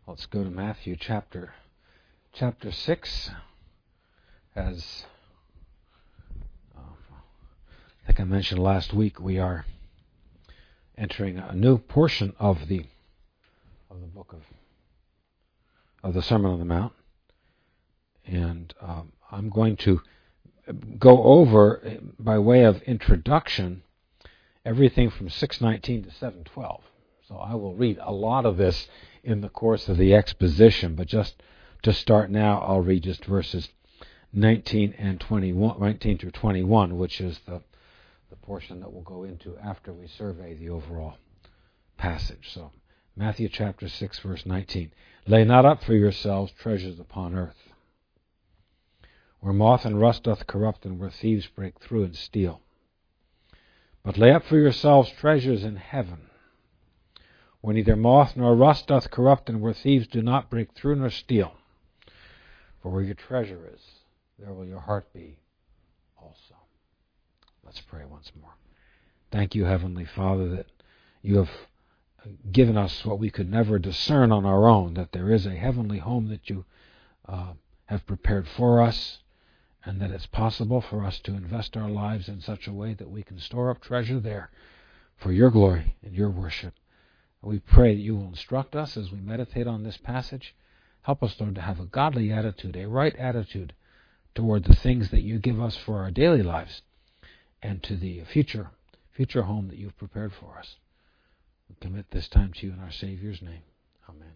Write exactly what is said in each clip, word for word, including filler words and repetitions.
Let's go to Matthew chapter chapter six. As um, I think I mentioned last week, we are entering a new portion of the of the book of of the Sermon on the Mount, and um, I'm going to go over, by way of introduction, everything from six nineteen to seven twelve. So I will read a lot of this in the course of the exposition, but just to start now, I'll read just verses nineteen and twenty-one, nineteen through twenty-one, which is the the portion that we'll go into after we survey the overall passage. So, Matthew chapter six, verse nineteen. Lay not up for yourselves treasures upon earth, where moth and rust doth corrupt, and where thieves break through and steal. But lay up for yourselves treasures in heaven, where neither moth nor rust doth corrupt, and where thieves do not break through nor steal. For where your treasure is, there will your heart be also. Let's pray once more. Thank you, Heavenly Father, that you have given us what we could never discern on our own, that there is a heavenly home that you uh, have prepared for us, and that it's possible for us to invest our lives in such a way that we can store up treasure there for your glory and your worship. We pray that you will instruct us as we meditate on this passage. Help us, Lord, to have a godly attitude, a right attitude toward the things that you give us for our daily lives and to the future future home that you've prepared for us. We commit this time to you in our Savior's name. Amen.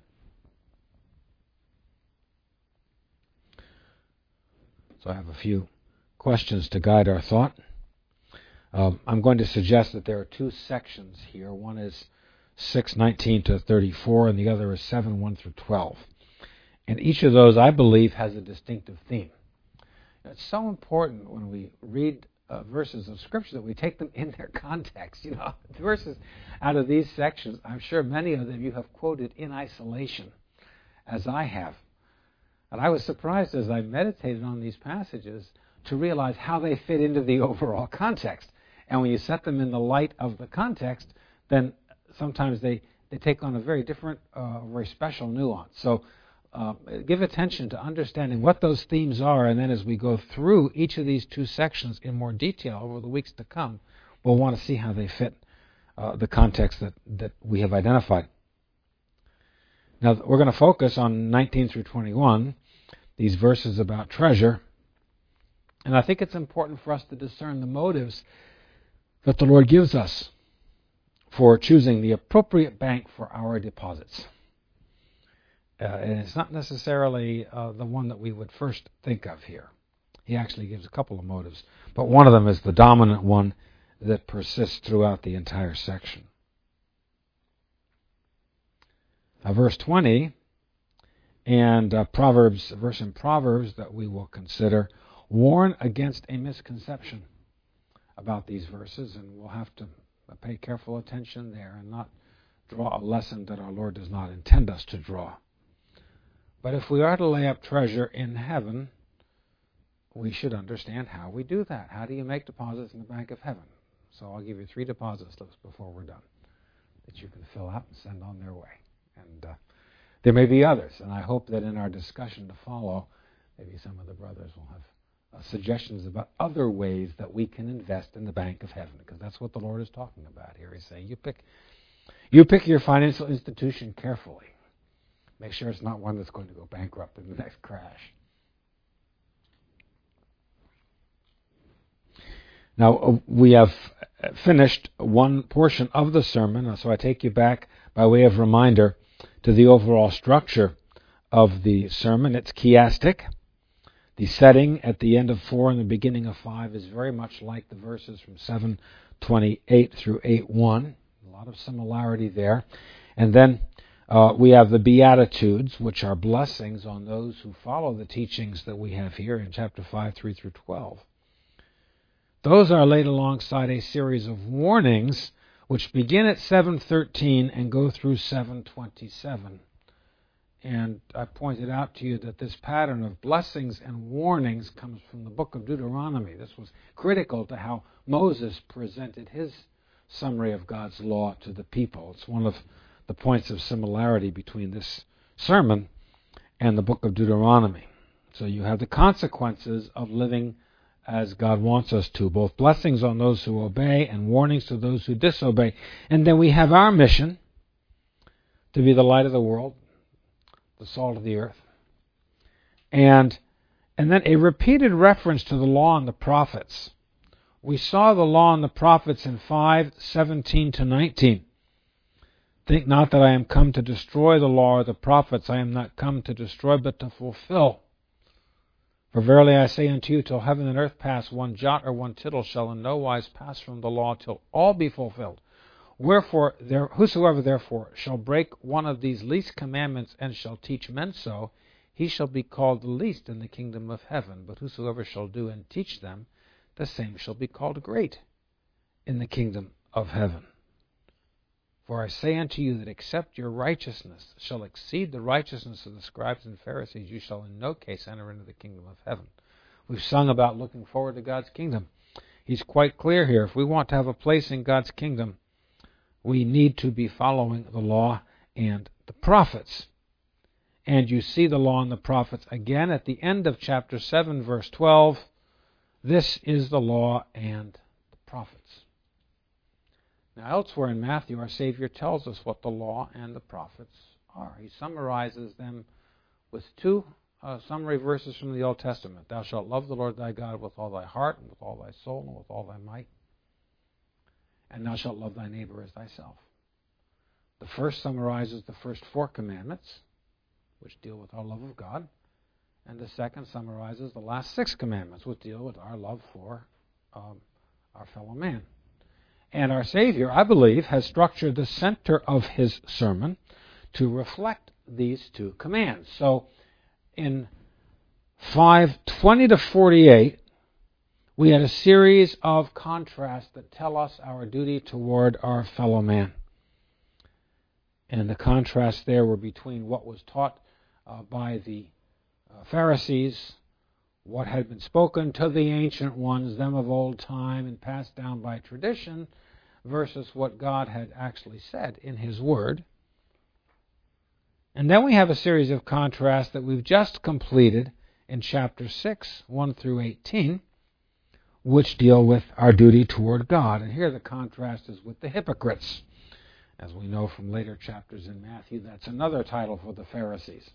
So I have a few questions to guide our thought. Um, I'm going to suggest that there are two sections here. One is six nineteen to thirty-four, and the other is seven one through twelve. And each of those, I believe, has a distinctive theme. It's so important when we read uh, verses of Scripture that we take them in their context. You know, the verses out of these sections, I'm sure many of them you have quoted in isolation, as I have. And I was surprised as I meditated on these passages to realize how they fit into the overall context. And when you set them in the light of the context, then sometimes they, they take on a very different, uh, very special nuance. So uh, give attention to understanding what those themes are, and then as we go through each of these two sections in more detail over the weeks to come, we'll want to see how they fit uh, the context that, that we have identified. Now, we're going to focus on nineteen through twenty-one, these verses about treasure, and I think it's important for us to discern the motives that the Lord gives us for choosing the appropriate bank for our deposits. Uh, and it's not necessarily uh, the one that we would first think of here. He actually gives a couple of motives, but one of them is the dominant one that persists throughout the entire section. Uh, verse twenty, and uh, Proverbs, a verse in Proverbs that we will consider, warn against a misconception about these verses, and we'll have to pay careful attention there and not draw a lesson that our Lord does not intend us to draw. But if we are to lay up treasure in heaven, we should understand how we do that. How do you make deposits in the bank of heaven? So I'll give you three deposit slips before we're done that you can fill out and send on their way. And uh, there may be others, and I hope that in our discussion to follow, maybe some of the brothers will have uh, suggestions about other ways that we can invest in the bank of heaven, because that's what the Lord is talking about here. He's saying, you pick, you pick your financial institution carefully. Make sure it's not one that's going to go bankrupt in the next crash. Now, uh, we have finished one portion of the sermon, so I take you back by way of reminder to the overall structure of the sermon. It's chiastic. The setting at the end of four and the beginning of five is very much like the verses from seven twenty-eight through eight one. A lot of similarity there. And then uh, we have the Beatitudes, which are blessings on those who follow the teachings that we have here in chapter five, three through twelve. Those are laid alongside a series of warnings which begin at seven thirteen and go through seven twenty-seven. And I pointed out to you that this pattern of blessings and warnings comes from the book of Deuteronomy. This was critical to how Moses presented his summary of God's law to the people. It's one of the points of similarity between this sermon and the book of Deuteronomy. So you have the consequences of living as God wants us to, both blessings on those who obey and warnings to those who disobey. And then we have our mission to be the light of the world, the salt of the earth. And, and then a repeated reference to the law and the prophets. We saw the law and the prophets in five seventeen to nineteen. Think not that I am come to destroy the law or the prophets. I am not come to destroy, but to fulfill. For verily I say unto you, till heaven and earth pass, one jot or one tittle shall in no wise pass from the law till all be fulfilled. Wherefore, there, whosoever therefore shall break one of these least commandments and shall teach men so, he shall be called the least in the kingdom of heaven. But whosoever shall do and teach them, the same shall be called great in the kingdom of heaven. For I say unto you that except your righteousness shall exceed the righteousness of the scribes and Pharisees, you shall in no case enter into the kingdom of heaven. We've sung about looking forward to God's kingdom. He's quite clear here. If we want to have a place in God's kingdom, we need to be following the law and the prophets. And you see the law and the prophets again at the end of chapter seven, verse twelve. This is the law and the prophets. Now, elsewhere in Matthew, our Savior tells us what the law and the prophets are. He summarizes them with two uh, summary verses from the Old Testament. Thou shalt love the Lord thy God with all thy heart, and with all thy soul, and with all thy might. And thou shalt love thy neighbor as thyself. The first summarizes the first four commandments, which deal with our love of God. And the second summarizes the last six commandments, which deal with our love for um, our fellow man. And our Savior, I believe, has structured the center of his sermon to reflect these two commands. So in five twenty to forty-eight, we had a series of contrasts that tell us our duty toward our fellow man. And the contrasts there were between what was taught uh, by the uh, Pharisees, what had been spoken to the ancient ones, them of old time, and passed down by tradition, versus what God had actually said in His Word. And then we have a series of contrasts that we've just completed in chapter six, one through eighteen, which deal with our duty toward God. And here the contrast is with the hypocrites. As we know from later chapters in Matthew, that's another title for the Pharisees.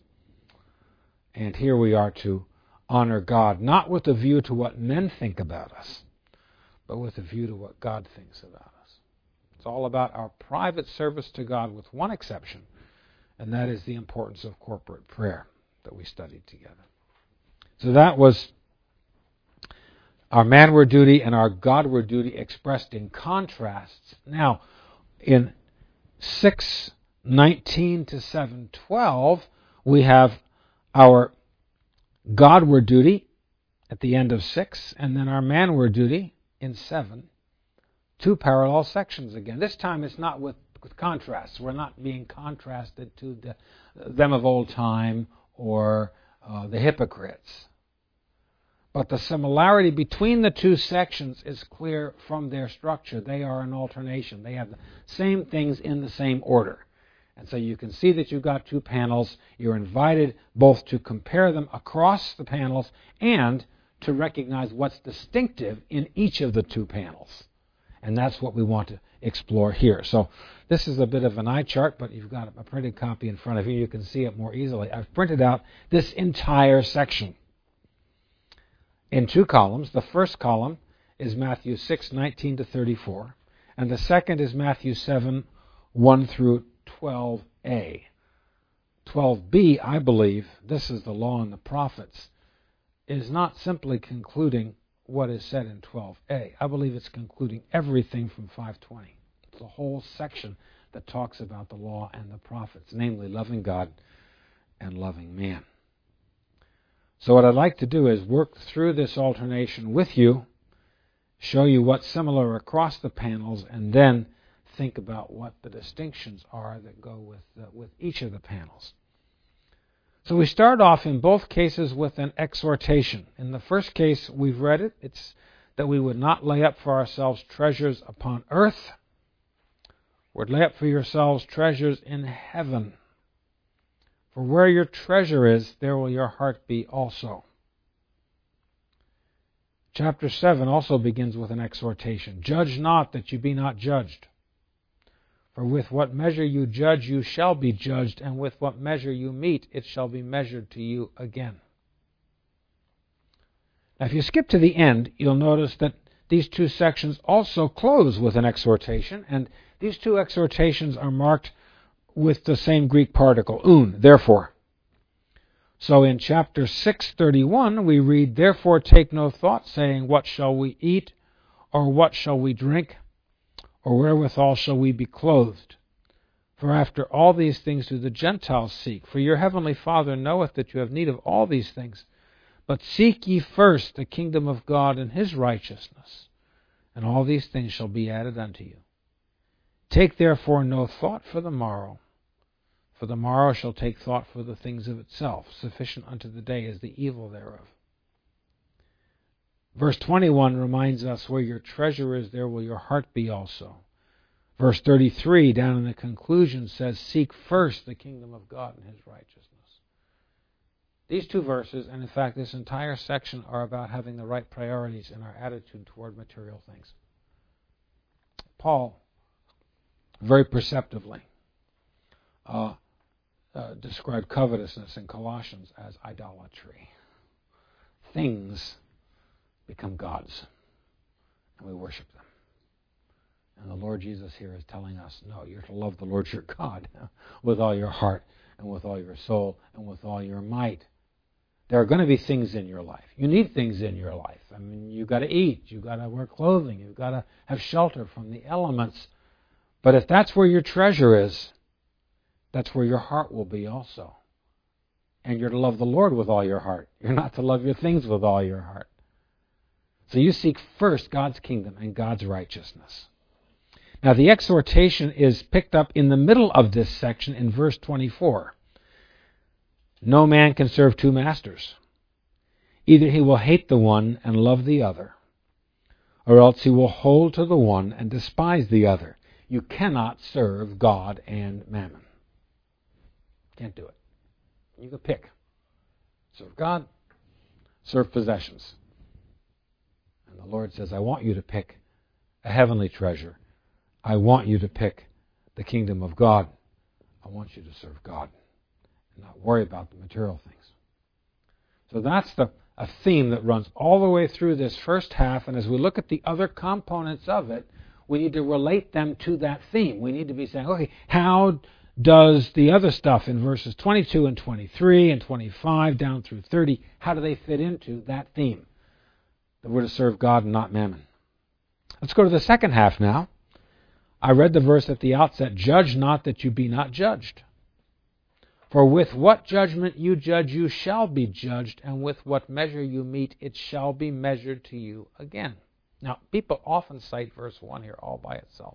And here we are to honor God, not with a view to what men think about us, but with a view to what God thinks about us. It's all about our private service to God, with one exception, and that is the importance of corporate prayer that we studied together. So that was our manward duty and our Godward duty expressed in contrasts. Now, in six nineteen to seven twelve, we have our Godward duty at the end of six, and then our manward duty in seven. Two parallel sections again. This time it's not with, with contrasts. We're not being contrasted to the, them of old time or uh, the hypocrites. But the similarity between the two sections is clear from their structure. They are an alternation. They have the same things in the same order. And so you can see that you've got two panels. You're invited both to compare them across the panels and to recognize what's distinctive in each of the two panels. And that's what we want to explore here. So this is a bit of an eye chart, but you've got a printed copy in front of you. You can see it more easily. I've printed out this entire section in two columns. The first column is Matthew six nineteen to thirty-four, and the second is Matthew seven one through twelve a. twelve b, I believe, this is the law and the prophets, is not simply concluding what is said in twelve a. I believe it's concluding everything from five twenty. It's the whole section that talks about the law and the prophets, namely loving God and loving man. So what I'd like to do is work through this alternation with you, show you what's similar across the panels, and then think about what the distinctions are that go with uh, with each of the panels. So we start off in both cases with an exhortation. In the first case, we've read it. It's that we would not lay up for ourselves treasures upon earth. Would lay up for yourselves treasures in heaven, For where your treasure is, there will your heart be also. Chapter seven also begins with an exhortation. Judge not that you be not judged. For with what measure you judge, you shall be judged, and with what measure you mete, it shall be measured to you again. Now, if you skip to the end, you'll notice that these two sections also close with an exhortation, and these two exhortations are marked with the same Greek particle, un, therefore. So in chapter six thirty-one, we read, Therefore take no thought, saying, What shall we eat, or what shall we drink, or wherewithal shall we be clothed? For after all these things do the Gentiles seek. For your heavenly Father knoweth that you have need of all these things. But seek ye first the kingdom of God and his righteousness, and all these things shall be added unto you. Take therefore no thought for the morrow, for the morrow shall take thought for the things of itself. Sufficient unto the day is the evil thereof. Verse twenty-one reminds us, Where your treasure is, there will your heart be also. Verse thirty-three, down in the conclusion, says, Seek first the kingdom of God and his righteousness. These two verses, and in fact this entire section, are about having the right priorities in our attitude toward material things. Paul, very perceptively, uh, uh, described covetousness in Colossians as idolatry. Things become gods, and we worship them. And the Lord Jesus here is telling us, no, you're to love the Lord your God with all your heart, and with all your soul, and with all your might. There are going to be things in your life. You need things in your life. I mean, you've got to eat. You've got to wear clothing. You've got to have shelter from the elements. But if that's where your treasure is, that's where your heart will be also. And you're to love the Lord with all your heart. You're not to love your things with all your heart. So you seek first God's kingdom and God's righteousness. Now the exhortation is picked up in the middle of this section in verse twenty-four. No man can serve two masters. Either he will hate the one and love the other, or else he will hold to the one and despise the other. You cannot serve God and mammon. Can't do it. You can pick. Serve God, serve possessions. And the Lord says, I want you to pick a heavenly treasure. I want you to pick the kingdom of God. I want you to serve God and not worry about the material things. So that's the a theme that runs all the way through this first half, and as we look at the other components of it, we need to relate them to that theme. We need to be saying, okay, how does the other stuff in verses twenty-two and twenty-three and twenty-five down through thirty, how do they fit into that theme? That we're to serve God and not mammon. Let's go to the second half now. I read the verse at the outset, Judge not that you be not judged. For with what judgment you judge, you shall be judged, and with what measure you mete, it shall be measured to you again. Now, people often cite verse one here all by itself.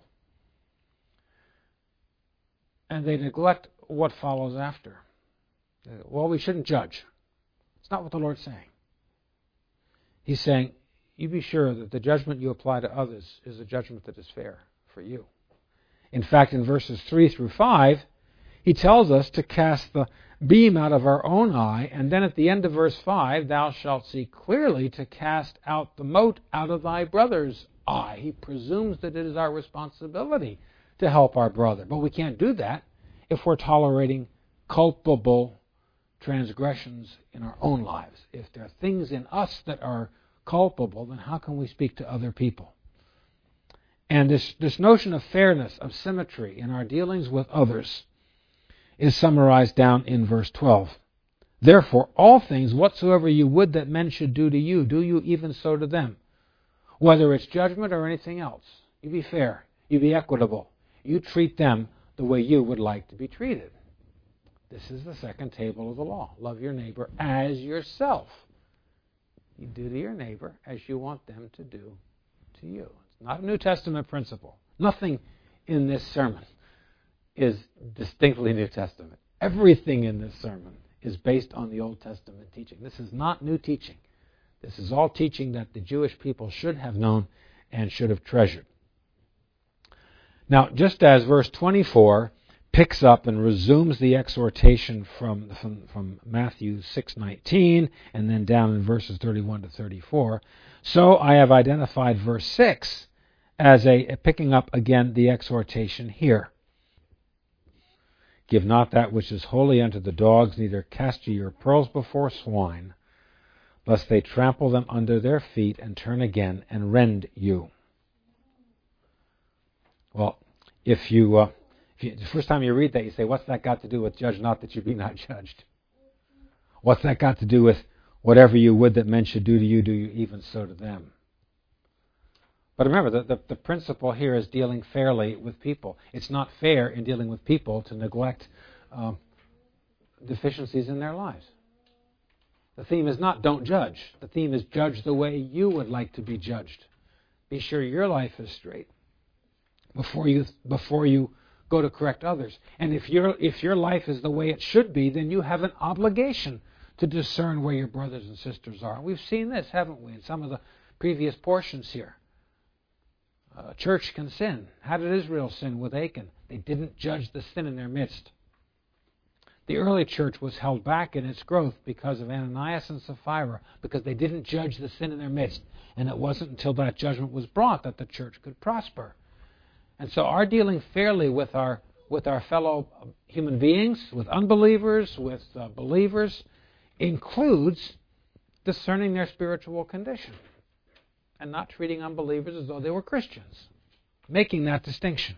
And they neglect what follows after. Well, we shouldn't judge. It's not what the Lord's saying. He's saying, you be sure that the judgment you apply to others is a judgment that is fair for you. In fact, in verses three through five, he tells us to cast the beam out of our own eye, and then at the end of verse five, thou shalt see clearly to cast out the mote out of thy brother's eye. He presumes that it is our responsibility to help our brother. But we can't do that if we're tolerating culpable transgressions in our own lives. If there are things in us that are culpable, then how can we speak to other people? And this, this notion of fairness, of symmetry in our dealings with others is summarized down in verse twelve. Therefore, all things whatsoever you would that men should do to you, do you even so to them. Whether it's judgment or anything else, you be fair, you be equitable. You treat them the way you would like to be treated. This is the second table of the law. Love your neighbor as yourself. You do to your neighbor as you want them to do to you. It's not a New Testament principle. Nothing in this sermon is distinctly New Testament. Everything in this sermon is based on the Old Testament teaching. This is not new teaching. This is all teaching that the Jewish people should have known and should have treasured. Now, just as verse twenty-four picks up and resumes the exhortation from, from, from Matthew six nineteen and then down in verses thirty-one to thirty-four. So I have identified verse six as a, a picking up again the exhortation here. Give not that which is holy unto the dogs, neither cast ye your pearls before swine, lest they trample them under their feet and turn again and rend you. Well, if you, uh, if you, the first time you read that, you say, what's that got to do with judge not that you be not judged? What's that got to do with whatever you would that men should do to you, do you even so to them? But remember, the, the, the principle here is dealing fairly with people. It's not fair in dealing with people to neglect uh, deficiencies in their lives. The theme is not don't judge. The theme is judge the way you would like to be judged. Be sure your life is straight before you before you go to correct others. And if your if your life is the way it should be, then you have an obligation to discern where your brothers and sisters are. We've seen this, haven't we, in some of the previous portions here. A church can sin. How did Israel sin with Achan? They didn't judge the sin in their midst. The early church was held back in its growth because of Ananias and Sapphira, because they didn't judge the sin in their midst. And it wasn't until that judgment was brought that the church could prosper. And so our dealing fairly with our with our fellow human beings, with unbelievers, with uh, believers, includes discerning their spiritual condition and not treating unbelievers as though they were Christians, making that distinction.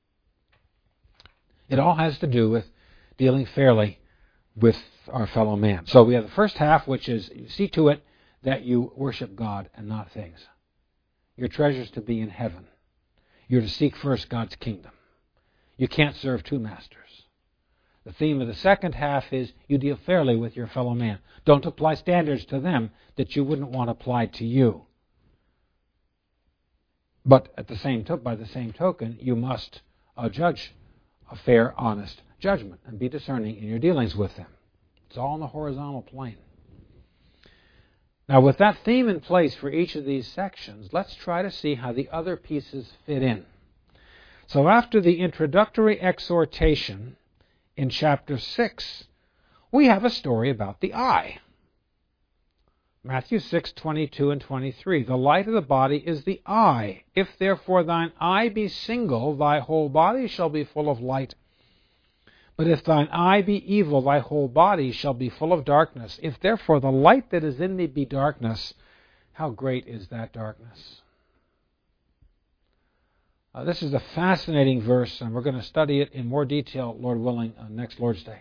It all has to do with dealing fairly with our fellow man. So we have the first half, which is you see to it that you worship God and not things. Your treasure's to be in heaven. You're to seek first God's kingdom. You can't serve two masters. The theme of the second half is you deal fairly with your fellow man. Don't apply standards to them that you wouldn't want applied to you. But at the same to- by the same token, you must uh, judge a fair, honest judgment and be discerning in your dealings with them. It's all on the horizontal plane. Now, with that theme in place for each of these sections, let's try to see how the other pieces fit in. So after the introductory exhortation in chapter six, we have a story about the eye. Matthew six, twenty-two and twenty-three. The light of the body is the eye. If therefore thine eye be single, thy whole body shall be full of light. But if thine eye be evil, thy whole body shall be full of darkness. If therefore the light that is in thee be darkness, how great is that darkness? Uh, this is a fascinating verse, and we're going to study it in more detail, Lord willing, uh, next Lord's Day.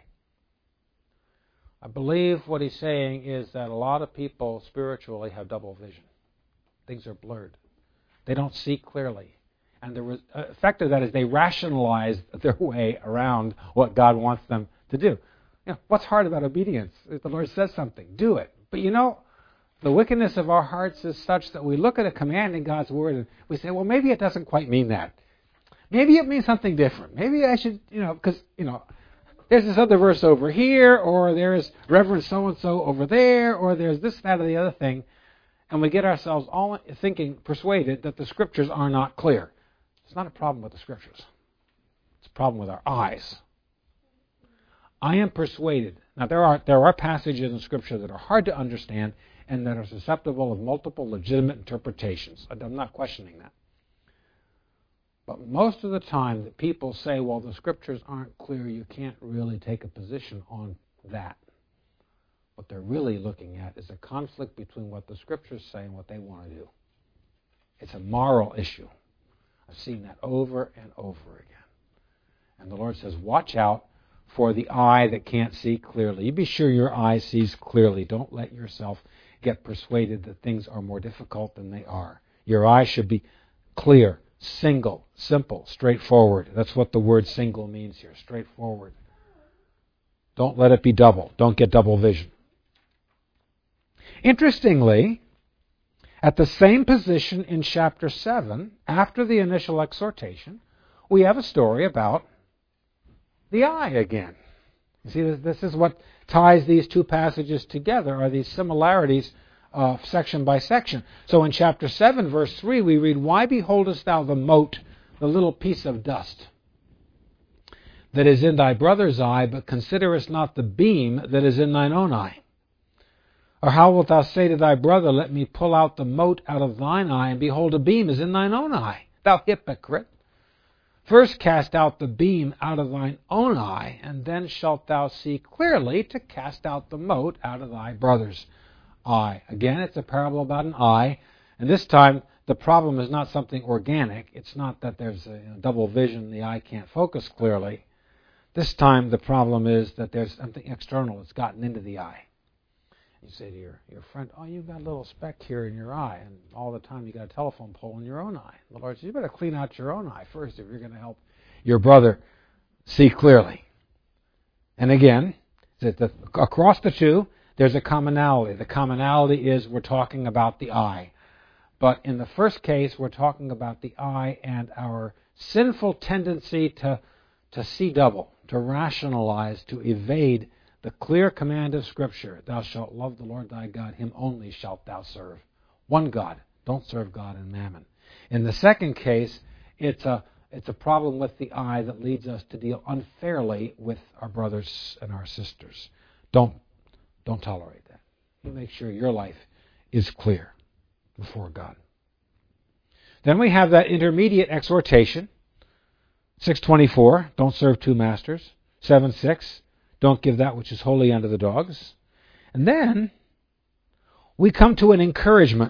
I believe what he's saying is that a lot of people spiritually have double vision. Things are blurred. They don't see clearly. And the re- effect of that is they rationalize their way around what God wants them to do. You know, what's hard about obedience? If the Lord says something, do it. But you know, the wickedness of our hearts is such that we look at a command in God's Word and we say, well, maybe it doesn't quite mean that. Maybe it means something different. Maybe I should, you know, because, you know, there's this other verse over here, or there's Reverend so-and-so over there, or there's this, that, or the other thing. And we get ourselves all thinking, persuaded that the Scriptures are not clear. It's not a problem with the Scriptures. It's a problem with our eyes. I am persuaded. Now, there are there are passages in Scripture that are hard to understand and that are susceptible of multiple legitimate interpretations. I'm not questioning that. But most of the time that people say, well, the Scriptures aren't clear, you can't really take a position on that. What they're really looking at is a conflict between what the Scriptures say and what they want to do. It's a moral issue. I've seen that over and over again. And the Lord says, watch out for the eye that can't see clearly. You be sure your eye sees clearly. Don't let yourself get persuaded that things are more difficult than they are. Your eye should be clear, single, simple, straightforward. That's what the word single means here, straightforward. Don't let it be double. Don't get double vision. Interestingly, at the same position in chapter seven, after the initial exhortation, we have a story about the eye again. You see, this is what ties these two passages together, are these similarities uh, section by section. So in chapter seven, verse three, we read, why beholdest thou the mote, the little piece of dust, that is in thy brother's eye, but considerest not the beam that is in thine own eye? Or how wilt thou say to thy brother, let me pull out the mote out of thine eye, and behold, a beam is in thine own eye? Thou hypocrite! First cast out the beam out of thine own eye, and then shalt thou see clearly to cast out the mote out of thy brother's eye. Again, it's a parable about an eye, and this time the problem is not something organic. It's not that there's a you know, double vision, the eye can't focus clearly. This time the problem is that there's something external that's gotten into the eye. You say to your, your friend, oh, you've got a little speck here in your eye, and all the time you got a telephone pole in your own eye. The Lord says, you better clean out your own eye first if you're going to help your brother see clearly. And again, that the, across the two, there's a commonality. The commonality is we're talking about the eye. But in the first case, we're talking about the eye and our sinful tendency to, to see double, to rationalize, to evade the clear command of Scripture, thou shalt love the Lord thy God, him only shalt thou serve. One God. Don't serve God and mammon. In the second case, it's a, it's a problem with the eye that leads us to deal unfairly with our brothers and our sisters. Don't, don't tolerate that. You make sure your life is clear before God. Then we have that intermediate exhortation, six twenty-four, don't serve two masters. seven six, don't give that which is holy unto the dogs. And then we come to an encouragement.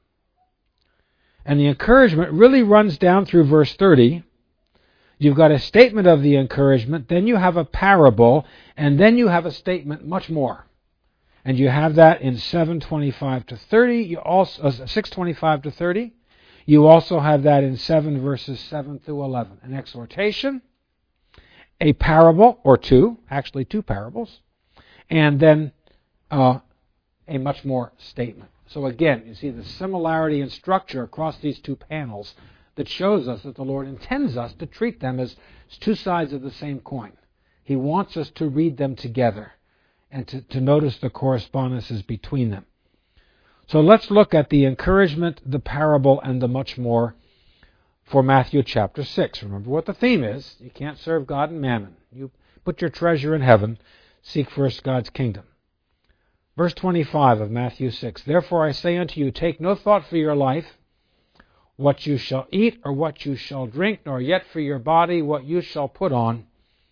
And the encouragement really runs down through verse thirty. You've got a statement of the encouragement, then you have a parable, and then you have a statement much more. And you have that in seven twenty-five to thirty, you also uh, six twenty-five to thirty. You also have that in seven verses seven through eleven. An exhortation, a parable, or two, actually two parables, and then uh, a much more statement. So again, you see the similarity in structure across these two panels that shows us that the Lord intends us to treat them as two sides of the same coin. He wants us to read them together and to, to notice the correspondences between them. So let's look at the encouragement, the parable, and the much more for Matthew chapter six. Remember what the theme is. You can't serve God and mammon. You put your treasure in heaven. Seek first God's kingdom. Verse twenty-five of Matthew six. Therefore I say unto you, take no thought for your life, what you shall eat or what you shall drink, nor yet for your body what you shall put on.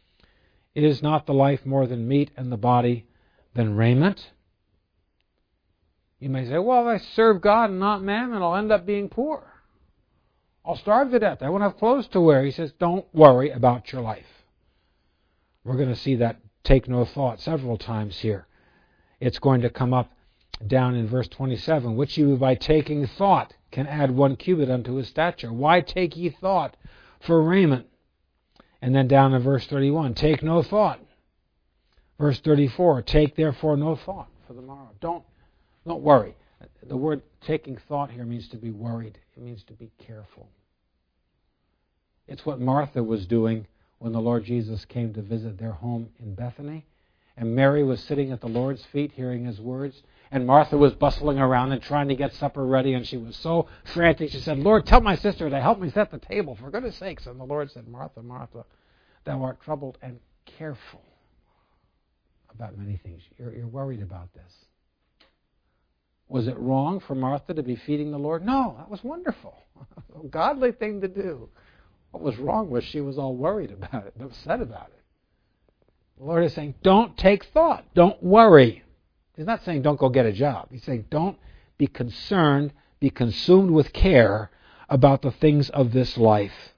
Is not the life more than meat, and the body than raiment? You may say, well, if I serve God and not mammon, I'll end up being poor. I'll starve to death. I won't have clothes to wear. He says, don't worry about your life. We're going to see that take no thought several times here. It's going to come up down in verse twenty-seven, which you by taking thought can add one cubit unto his stature. Why take ye thought for raiment? And then down in verse thirty-one, take no thought. Verse thirty-four, take therefore no thought for the morrow. Don't, don't worry. The word taking thought here means to be worried. It means to be careful. It's what Martha was doing when the Lord Jesus came to visit their home in Bethany. And Mary was sitting at the Lord's feet hearing his words. And Martha was bustling around and trying to get supper ready. And she was so frantic. She said, Lord, tell my sister to help me set the table, for goodness sakes. And the Lord said, Martha, Martha, thou art troubled and careful about many things. You're, you're worried about this. Was it wrong for Martha to be feeding the Lord? No, that was wonderful. A godly thing to do. What was wrong was she was all worried about it, upset about it. The Lord is saying, don't take thought. Don't worry. He's not saying don't go get a job. He's saying don't be concerned, be consumed with care about the things of this life.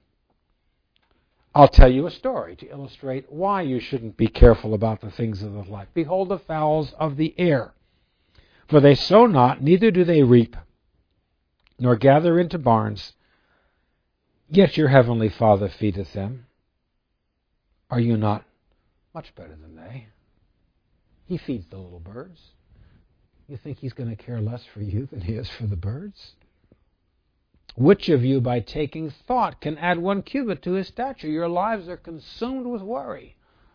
I'll tell you a story to illustrate why you shouldn't be careful about the things of this life. Behold the fowls of the air. For they sow not, neither do they reap, nor gather into barns, yet your heavenly Father feedeth them. Are you not much better than they? He feeds the little birds. You think he's going to care less for you than he is for the birds? Which of you, by taking thought, can add one cubit to his stature? Your lives are consumed with worry.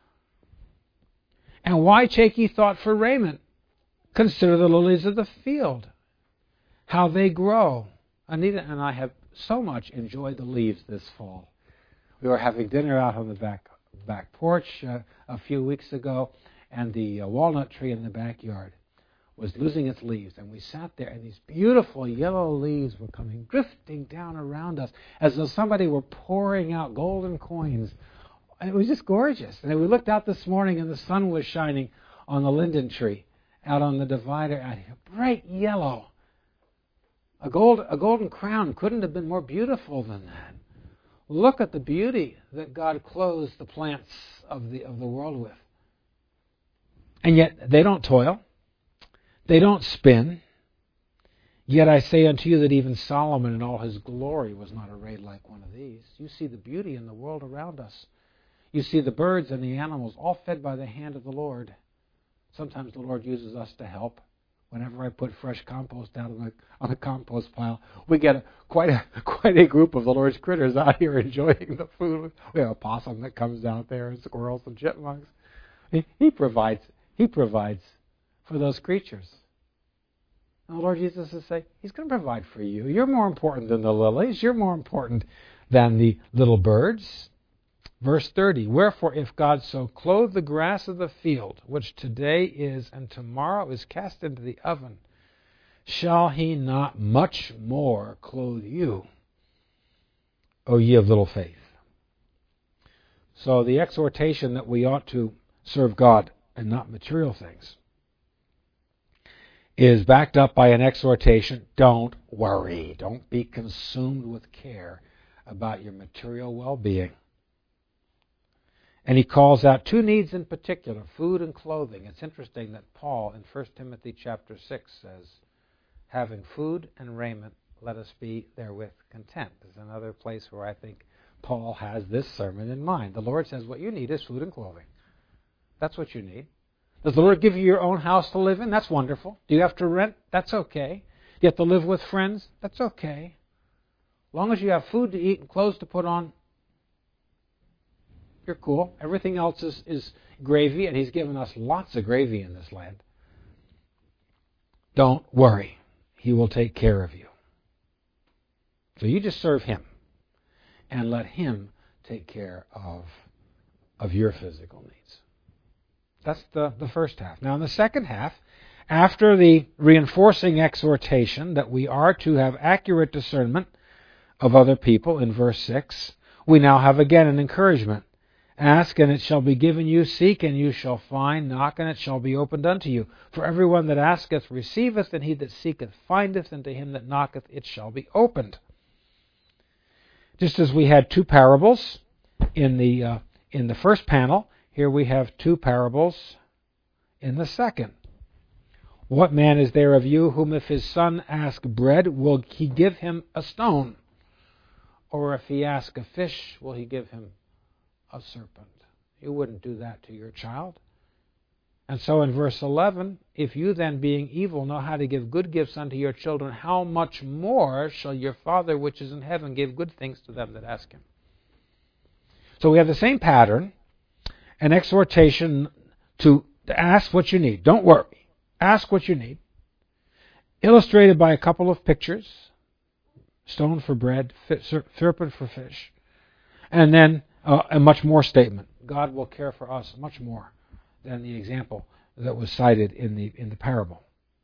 And why take ye thought for raiment? Consider the lilies of the field, how they grow. Anita and I have so much enjoyed the leaves this fall. We were having dinner out on the back back porch uh, a few weeks ago, and the uh, walnut tree in the backyard was losing its leaves. And we sat there, and these beautiful yellow leaves were coming drifting down around us as though somebody were pouring out golden coins. And it was just gorgeous. And then we looked out this morning, and the sun was shining on the linden tree out on the divider out here. Bright yellow. A gold, a golden crown couldn't have been more beautiful than that. Look at the beauty that God clothes the plants of the of the world with. And yet they don't toil. They don't spin. Yet I say unto you that even Solomon in all his glory was not arrayed like one of these. You see the beauty in the world around us. You see the birds and the animals all fed by the hand of the Lord. Sometimes the Lord uses us to help. Whenever I put fresh compost down on the, on the compost pile, we get a, quite a quite a group of the Lord's critters out here enjoying the food. We have a possum that comes out there, and squirrels and chipmunks. He, he provides. He provides for those creatures. And the Lord Jesus is saying, He's going to provide for you. You're more important than the lilies. You're more important than the little birds. Verse thirty, wherefore if God so clothe the grass of the field, which today is and tomorrow is cast into the oven, shall He not much more clothe you, O ye of little faith? So the exhortation that we ought to serve God and not material things is backed up by an exhortation, don't worry, don't be consumed with care about your material well-being. And he calls out two needs in particular, food and clothing. It's interesting that Paul in First Timothy chapter six says, having food and raiment, let us be therewith content. There's another place where I think Paul has this sermon in mind. The Lord says what you need is food and clothing. That's what you need. Does the Lord give you your own house to live in? That's wonderful. Do you have to rent? That's okay. Do you have to live with friends? That's okay. As long as you have food to eat and clothes to put on, you're cool. Everything else is, is gravy, and He's given us lots of gravy in this land. Don't worry. He will take care of you. So you just serve Him and let Him take care of, of your physical needs. That's the, the first half. Now in the second half, after the reinforcing exhortation that we are to have accurate discernment of other people in verse six, we now have again an encouragement. Ask, and it shall be given you. Seek, and you shall find. Knock, and it shall be opened unto you. For everyone that asketh receiveth, and he that seeketh findeth, and to him that knocketh it shall be opened. Just as we had two parables in the uh, in the first panel, here we have two parables in the second. What man is there of you whom if his son ask bread, will he give him a stone? Or if he ask a fish, will he give him a serpent? You wouldn't do that to your child. And so in verse eleven, if you then being evil know how to give good gifts unto your children, how much more shall your Father which is in heaven give good things to them that ask Him? So we have the same pattern, an exhortation to, to ask what you need. Don't worry. Ask what you need. Illustrated by a couple of pictures. Stone for bread, serpent for fish. And then Uh, a much more statement. God will care for us much more than the example that was cited in the in the parable.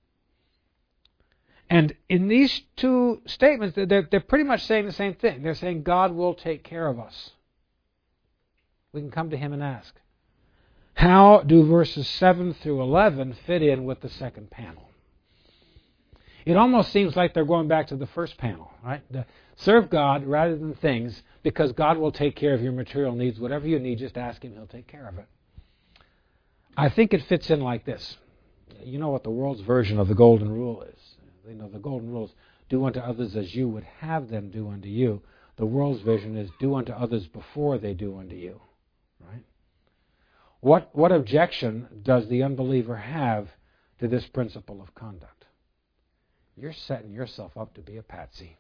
And in these two statements, they're, they're pretty much saying the same thing. They're saying God will take care of us. We can come to Him and ask. How do verses seven through eleven fit in with the second panel? It almost seems like they're going back to the first panel, right? The, serve God rather than things, because God will take care of your material needs. Whatever you need, just ask Him. He'll take care of it. I think it fits in like this. You know what the world's version of the golden rule is. You know, the golden rule is do unto others as you would have them do unto you. The world's vision is do unto others before they do unto you. Right? What, what objection does the unbeliever have to this principle of conduct? You're setting yourself up to be a patsy.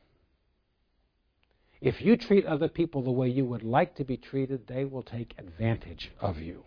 If you treat other people the way you would like to be treated, they will take advantage of you.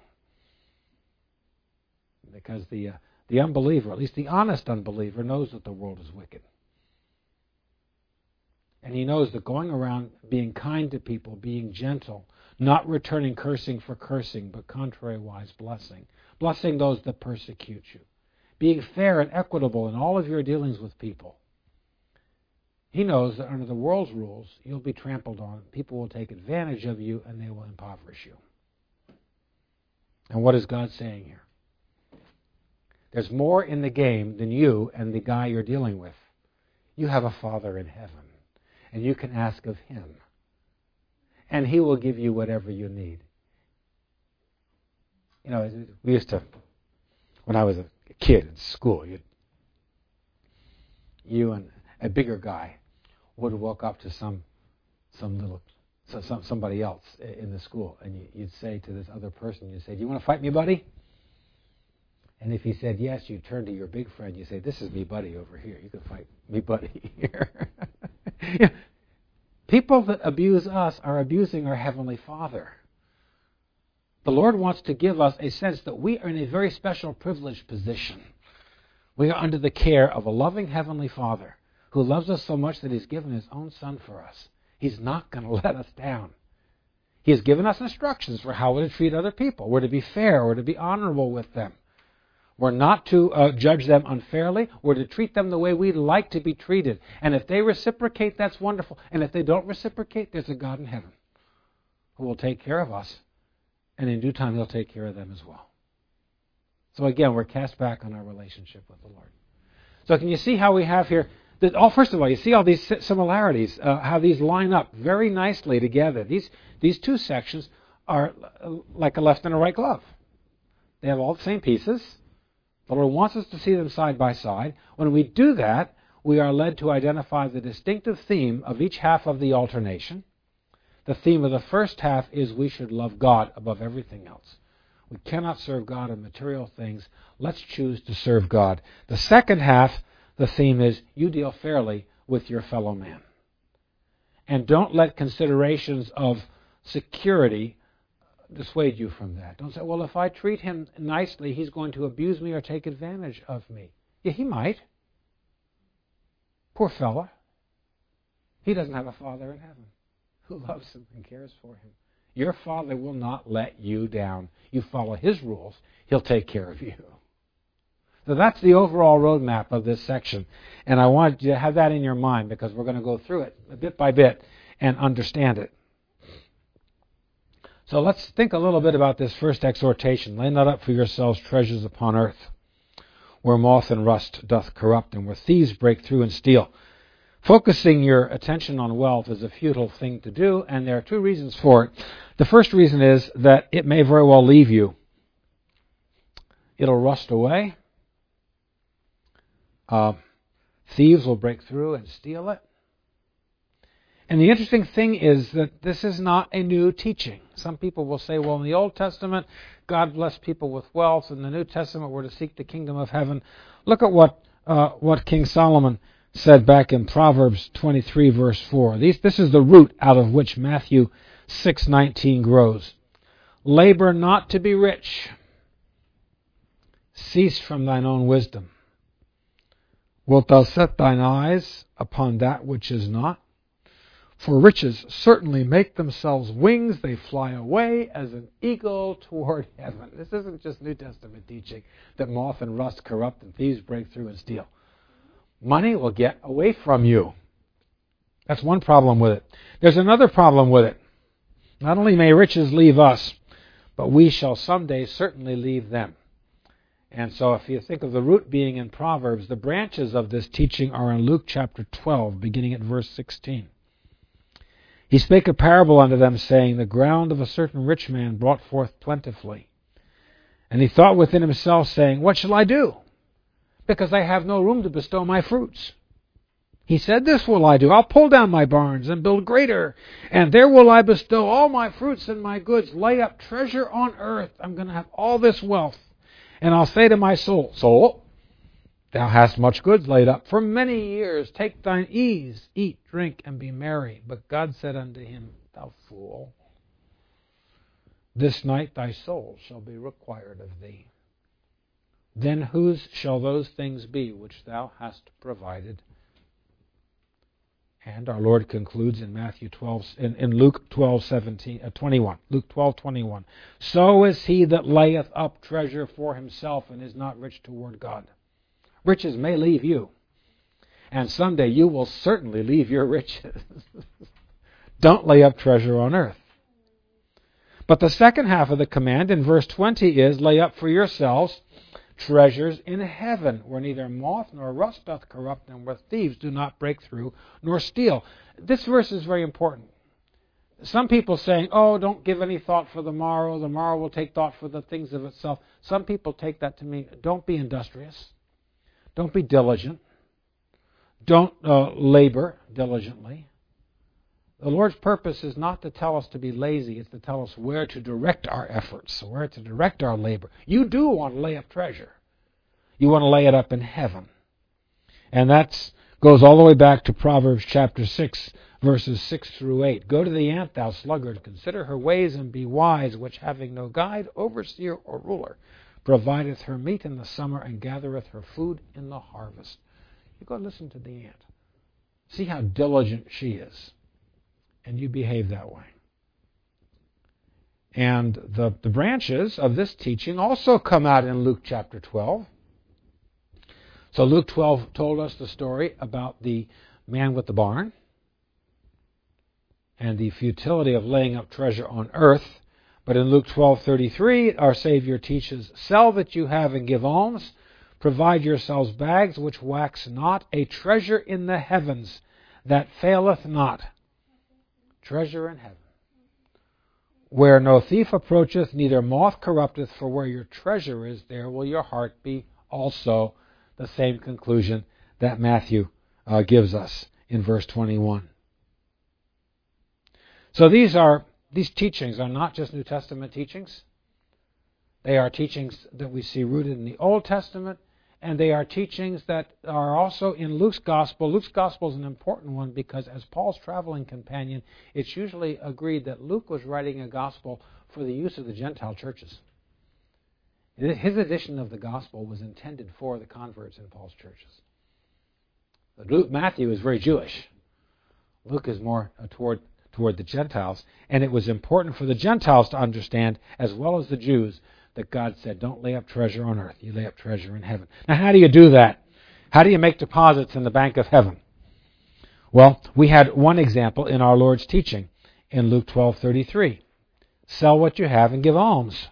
Because the, uh, the unbeliever, at least the honest unbeliever, knows that the world is wicked. And And he knows that going around being kind to people, being gentle, not returning cursing for cursing, but contrariwise blessing, blessing those that persecute you, being fair and equitable in all of your dealings with people. He knows that under the world's rules, you'll be trampled on. People will take advantage of you and they will impoverish you. And what is God saying here? There's more in the game than you and the guy you're dealing with. You have a Father in heaven, and you can ask of Him, and He will give you whatever you need. You know, we used to, when I was a kid in school, you you and a bigger guy would walk up to some some little so, some, somebody else in the school, and you, you'd say to this other person, you'd say, "Do you want to fight me, buddy?" And if he said yes, you turn to your big friend, you say, "This is me, buddy, over here. You can fight me, buddy, here." You know, people that abuse us are abusing our Heavenly Father. The Lord wants to give us a sense that we are in a very special, privileged position. We are under the care of a loving Heavenly Father who loves us so much that He's given His own Son for us. He's not going to let us down. He has given us instructions for how to treat other people. We're to be fair. We're to be honorable with them. We're not to uh, judge them unfairly. We're to treat them the way we'd like to be treated. And if they reciprocate, that's wonderful. And if they don't reciprocate, there's a God in heaven who will take care of us. And in due time, He'll take care of them as well. So again, we're cast back on our relationship with the Lord. So can you see how we have here? That, oh, first of all, you see all these similarities, uh, how these line up very nicely together. These, these two sections are like a left and a right glove. They have all the same pieces. The Lord wants us to see them side by side. When we do that, we are led to identify the distinctive theme of each half of the alternation. The theme of the first half is we should love God above everything else. We cannot serve God in material things. Let's choose to serve God. The second half, the theme is you deal fairly with your fellow man. And don't let considerations of security dissuade you from that. Don't say, well, if I treat him nicely, he's going to abuse me or take advantage of me. Yeah, he might. Poor fella. He doesn't have a Father in heaven who loves him and cares for him. Your Father will not let you down. You follow His rules, He'll take care of you. So that's the overall roadmap of this section. And I want you to have that in your mind because we're going to go through it bit by bit and understand it. So let's think a little bit about this first exhortation. Lay not up for yourselves treasures upon earth, where moth and rust doth corrupt, and where thieves break through and steal. Focusing your attention on wealth is a futile thing to do, and there are two reasons for it. The first reason is that it may very well leave you. It'll rust away. Uh, thieves will break through and steal it. And the interesting thing is that this is not a new teaching. Some people will say, well, in the Old Testament, God blessed people with wealth. In the New Testament, we're to seek the kingdom of heaven. Look at what uh, what King Solomon said back in Proverbs twenty-three, verse four. These, this is the root out of which Matthew six nineteen grows. Labor not to be rich. Cease from thine own wisdom. Wilt thou set thine eyes upon that which is not? For riches certainly make themselves wings. They fly away as an eagle toward heaven. This isn't just New Testament teaching that moth and rust corrupt and thieves break through and steal. Money will get away from you. That's one problem with it. There's another problem with it. Not only may riches leave us, but we shall someday certainly leave them. And so if you think of the root being in Proverbs, the branches of this teaching are in Luke chapter twelve, beginning at verse sixteen. He spake a parable unto them, saying, the ground of a certain rich man brought forth plentifully. And he thought within himself, saying, what shall I do? Because I have no room to bestow my fruits. He said, this will I do. I'll pull down my barns and build greater, and there will I bestow all my fruits and my goods. Lay up treasure on earth. I'm going to have all this wealth. And I'll say to my soul, soul, thou hast much goods laid up for many years. Take thine ease, eat, drink, and be merry. But God said unto him, thou fool, this night thy soul shall be required of thee. Then whose shall those things be which thou hast provided? And our Lord concludes in Matthew twelve, in, in Luke twelve, seventeen, uh, twenty-one. Luke twelve, twenty-one. So is he that layeth up treasure for himself and is not rich toward God. Riches may leave you, and someday you will certainly leave your riches. Don't lay up treasure on earth. But the second half of the command in verse twenty is, lay up for yourselves treasures in heaven, where neither moth nor rust doth corrupt, and where thieves do not break through nor steal. This verse is very important. Some people saying, oh, don't give any thought for the morrow. The morrow will take thought for the things of itself. Some people take that to mean, don't be industrious. Don't be diligent. Don't uh, labor diligently. The Lord's purpose is not to tell us to be lazy. It's to tell us where to direct our efforts, where to direct our labor. You do want to lay up treasure. You want to lay it up in heaven. And that goes all the way back to Proverbs chapter six, verses six through eight. Go to the ant, thou sluggard, consider her ways and be wise, which having no guide, overseer, or ruler, provideth her meat in the summer and gathereth her food in the harvest. You go listen to the ant. See how diligent she is. And you behave that way. And the, the branches of this teaching also come out in Luke chapter twelve. So Luke twelve told us the story about the man with the barn and the futility of laying up treasure on earth. But in Luke twelve thirty-three, our Savior teaches, sell that you have and give alms. Provide yourselves bags which wax not, a treasure in the heavens that faileth not. Treasure in heaven, where no thief approacheth, neither moth corrupteth, for where your treasure is, there will your heart be also. The same conclusion that Matthew uh, gives us in verse twenty-one. So these are these teachings are not just New Testament teachings. They are teachings that we see rooted in the Old Testament, and they are teachings that are also in Luke's Gospel. Luke's Gospel is an important one because as Paul's traveling companion, it's usually agreed that Luke was writing a Gospel for the use of the Gentile churches. His edition of the Gospel was intended for the converts in Paul's churches. But Luke, Matthew is very Jewish. Luke is more toward, toward the Gentiles, and it was important for the Gentiles to understand, as well as the Jews, that God said, don't lay up treasure on earth. You lay up treasure in heaven. Now, how do you do that? How do you make deposits in the bank of heaven? Well, we had one example in our Lord's teaching in Luke twelve thirty-three. Sell what you have and give alms.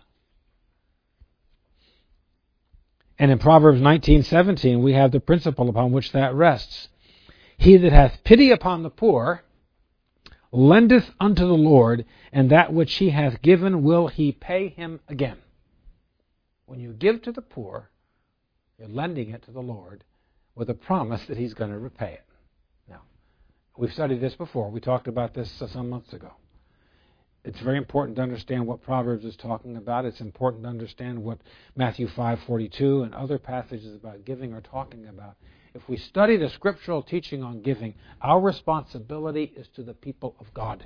And in Proverbs nineteen seventeen, we have the principle upon which that rests. He that hath pity upon the poor lendeth unto the Lord, and that which he hath given will he pay him again. When you give to the poor, you're lending it to the Lord with a promise that he's going to repay it. Now, we've studied this before. We talked about this some months ago. It's very important to understand what Proverbs is talking about. It's important to understand what Matthew five forty-two and other passages about giving are talking about. If we study the scriptural teaching on giving, our responsibility is to the people of God.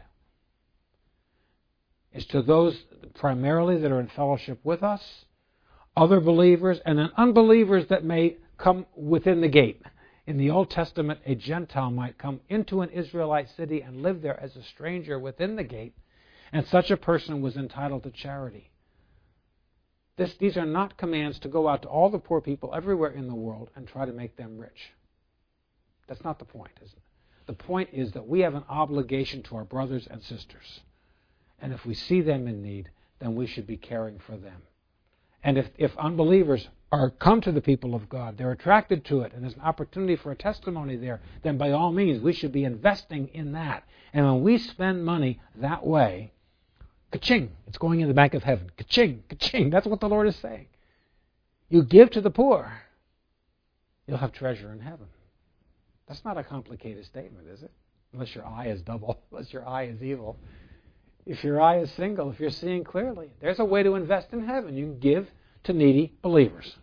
It's to those primarily that are in fellowship with us, other believers, and then unbelievers that may come within the gate. In the Old Testament, a Gentile might come into an Israelite city and live there as a stranger within the gate, and such a person was entitled to charity. This, these are not commands to go out to all the poor people everywhere in the world and try to make them rich. That's not the point, is it? The point is that we have an obligation to our brothers and sisters. And if we see them in need, then we should be caring for them. And if, if unbelievers are come to the people of God, they're attracted to it, and there's an opportunity for a testimony there, then by all means we should be investing in that. And when we spend money that way, ka-ching, it's going in the bank of heaven. Ka-ching, ka-ching, that's what the Lord is saying. You give to the poor, you'll have treasure in heaven. That's not a complicated statement, is it? Unless your eye is double, unless your eye is evil. If your eye is single, if you're seeing clearly, there's a way to invest in heaven. You can give to needy believers.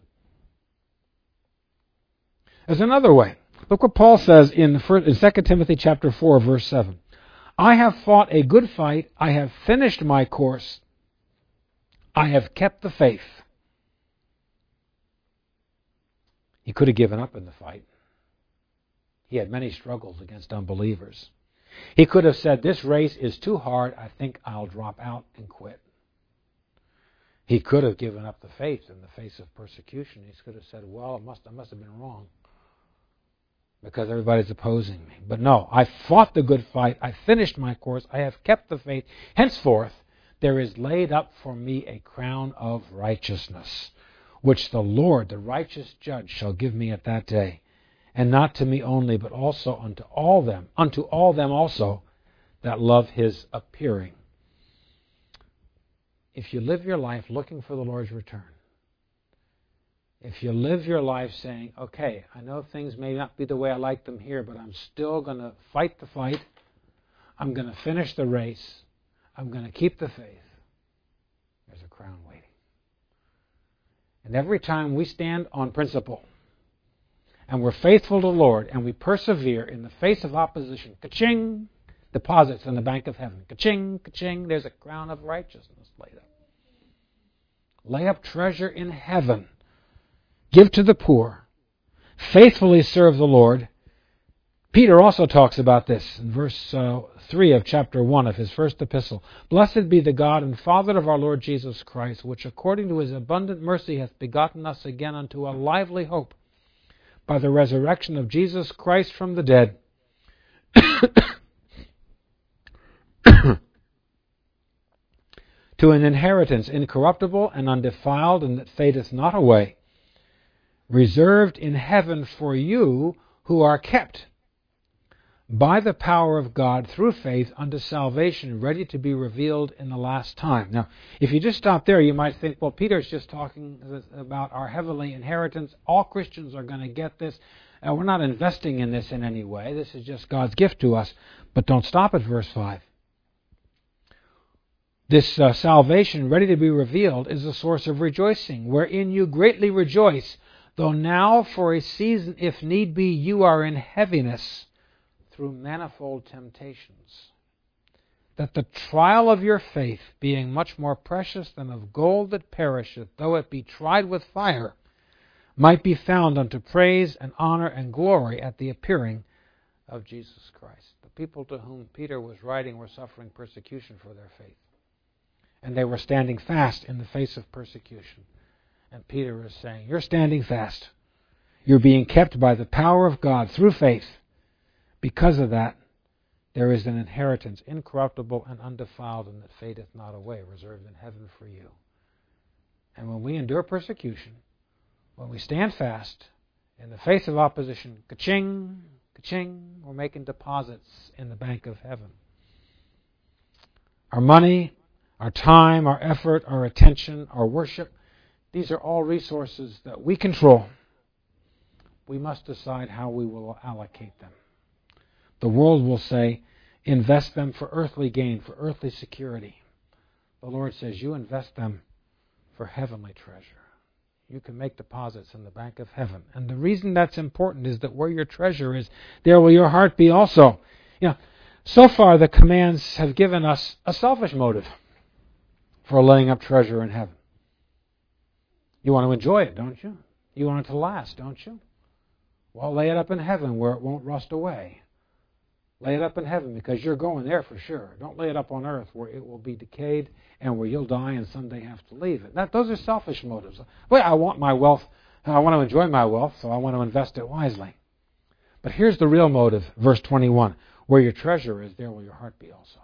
There's another way. Look what Paul says in Second Timothy chapter four, verse seven. I have fought a good fight. I have finished my course. I have kept the faith. He could have given up in the fight. He had many struggles against unbelievers. He could have said, this race is too hard, I think I'll drop out and quit. He could have given up the faith in the face of persecution. He could have said, well, it must, I must have been wrong because everybody's opposing me. But no, I fought the good fight. I finished my course. I have kept the faith. Henceforth, there is laid up for me a crown of righteousness, which the Lord, the righteous judge, shall give me at that day. And not to me only, but also unto all them, unto all them also that love his appearing. If you live your life looking for the Lord's return, if you live your life saying, okay, I know things may not be the way I like them here, but I'm still going to fight the fight, I'm going to finish the race, I'm going to keep the faith, there's a crown waiting. And every time we stand on principle, and we're faithful to the Lord, and we persevere in the face of opposition, ka-ching, deposits in the bank of heaven. Ka-ching, ka-ching, there's a crown of righteousness laid up. Lay up treasure in heaven. Give to the poor. Faithfully serve the Lord. Peter also talks about this in verse uh, three of chapter one of his first epistle. Blessed be the God and Father of our Lord Jesus Christ, which according to his abundant mercy hath begotten us again unto a lively hope, by the resurrection of Jesus Christ from the dead, to an inheritance incorruptible and undefiled, and that fadeth not away, reserved in heaven for you who are kept by the power of God through faith unto salvation, ready to be revealed in the last time. Now, if you just stop there, you might think, well, Peter's just talking about our heavenly inheritance. All Christians are going to get this. Uh, we're not investing in this in any way. This is just God's gift to us. But don't stop at verse five. This uh, salvation, ready to be revealed, is a source of rejoicing, wherein you greatly rejoice, though now for a season, if need be, you are in heaviness, through manifold temptations, that the trial of your faith, being much more precious than of gold that perisheth, though it be tried with fire, might be found unto praise and honor and glory at the appearing of Jesus Christ. The people to whom Peter was writing were suffering persecution for their faith, and they were standing fast in the face of persecution. And Peter is saying, you're standing fast. You're being kept by the power of God through faith. Because of that, there is an inheritance incorruptible and undefiled, and that fadeth not away, reserved in heaven for you. And when we endure persecution, when we stand fast in the face of opposition, ka-ching, ka-ching, we're making deposits in the bank of heaven. Our money, our time, our effort, our attention, our worship, these are all resources that we control. We must decide how we will allocate them. The world will say, invest them for earthly gain, for earthly security. The Lord says, you invest them for heavenly treasure. You can make deposits in the bank of heaven. And the reason that's important is that where your treasure is, there will your heart be also. You know, so far the commands have given us a selfish motive for laying up treasure in heaven. You want to enjoy it, don't you? You want it to last, don't you? Well, lay it up in heaven where it won't rust away. Lay it up in heaven because you're going there for sure. Don't lay it up on earth where it will be decayed and where you'll die and someday have to leave it. That, those are selfish motives. Well, I want my wealth. I want to enjoy my wealth, so I want to invest it wisely. But here's the real motive, verse twenty-one. Where your treasure is, there will your heart be also.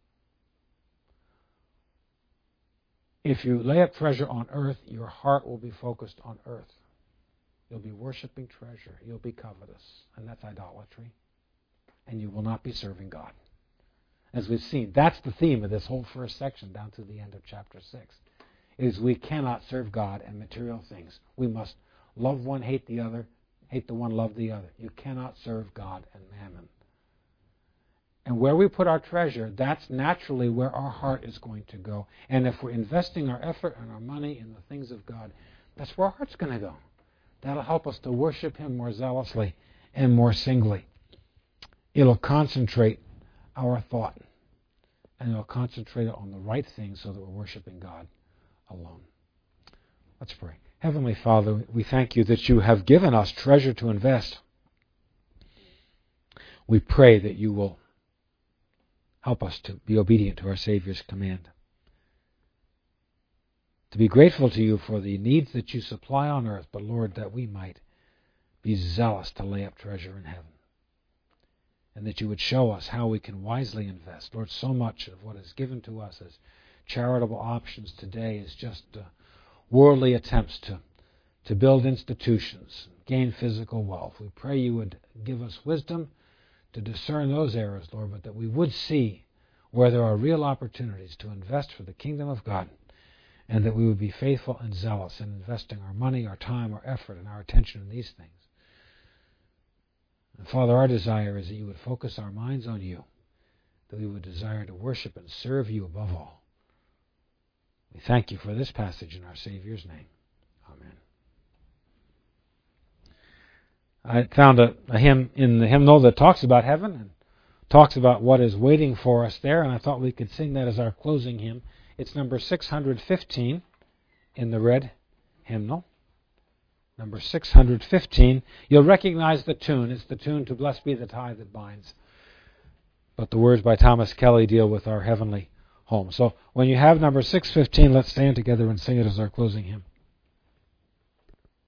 If you lay up treasure on earth, your heart will be focused on earth. You'll be worshiping treasure. You'll be covetous, and that's idolatry. And you will not be serving God. As we've seen, that's the theme of this whole first section down to the end of chapter six, is we cannot serve God and material things. We must love one, hate the other, hate the one, love the other. You cannot serve God and mammon. And where we put our treasure, that's naturally where our heart is going to go. And if we're investing our effort and our money in the things of God, that's where our heart's going to go. That'll help us to worship Him more zealously and more singly. It'll concentrate our thought, and it'll concentrate it on the right things so that we're worshiping God alone. Let's pray. Heavenly Father, we thank you that you have given us treasure to invest. we pray that you will help us to be obedient to our Savior's command. To be grateful to you for the needs that you supply on earth, but Lord, that we might be zealous to lay up treasure in heaven. And that you would show us how we can wisely invest. Lord, so much of what is given to us as charitable options today is just uh, worldly attempts to, to build institutions, gain physical wealth. We pray you would give us wisdom to discern those errors, Lord, but that we would see where there are real opportunities to invest for the kingdom of God, and that we would be faithful and zealous in investing our money, our time, our effort, and our attention in these things. And Father, our desire is that you would focus our minds on you, that we would desire to worship and serve you above all. We thank you for this passage in our Savior's name. Amen. I found a, a hymn in the hymnal that talks about heaven and talks about what is waiting for us there, and I thought we could sing that as our closing hymn. It's number six hundred fifteen in the red hymnal. Number six hundred fifteen. You'll recognize the tune. It's the tune to Blessed Be the Tie That Binds. But the words by Thomas Kelly deal with our heavenly home. So when you have number six fifteen, let's stand together and sing it as our closing hymn.